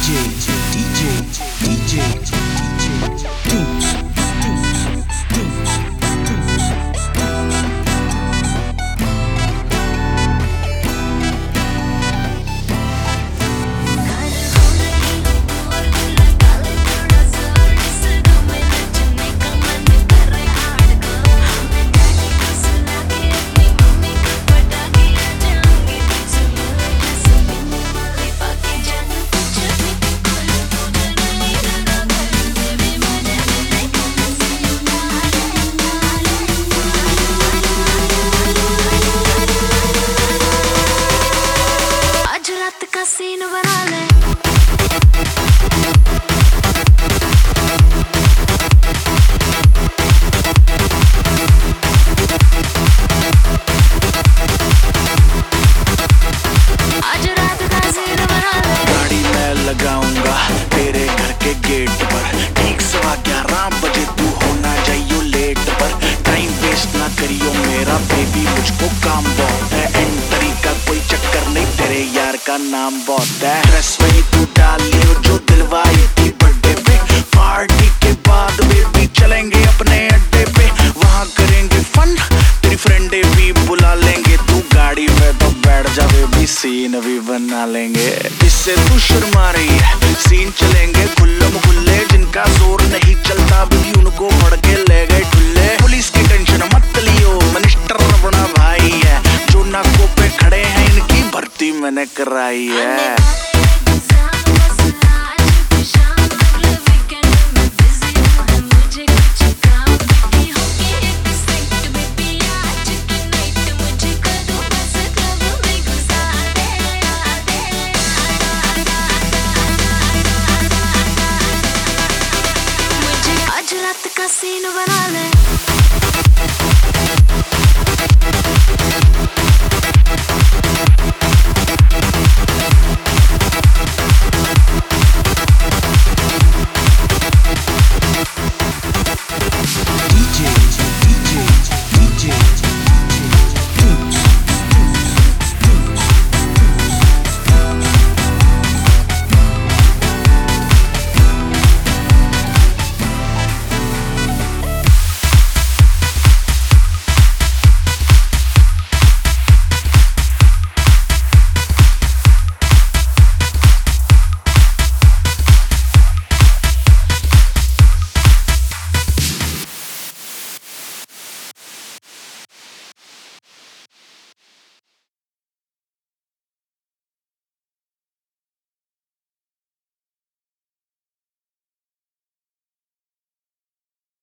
Scene बना ले। आज रात का सीन बना ले। गाड़ी मैं लगाऊंगा तेरे घर के गेट पर, ठीक 11:15 बजे तू होना चाहिए लेट पर। टाइम वेस्ट ना करियो मेरा बेबी, मुझको काम बहुत है। एंट्री का कोई चक्कर नहीं, तेरे यार का नाम बहुत है। ड्रेस वही तू डाल लियो जो दिलवाई थी बर्थडे पे। पार्टी के बाद बेबी चलेंगे अपने अड्डे पे, वहाँ करेंगे फन, तेरी फ्रेंडे भी बुला लेंगे। तू गाड़ी में तो बैठ जा बेबी, सीन भी बना लेंगे। इससे तू शर्मा रही है, सीन चलेंगे खुल्लम खुल्ले। जिनका जोर नहीं चलता बेबी उनको फड़ के ले गए ठुल्ले। पुलिस की टेंशन मत लियो, मिनिस्टर अपना भाई है। जो नाकों पे खड़े हैं इनकी भर्ती मैंने कराई है। आज रात का सीन बना ले।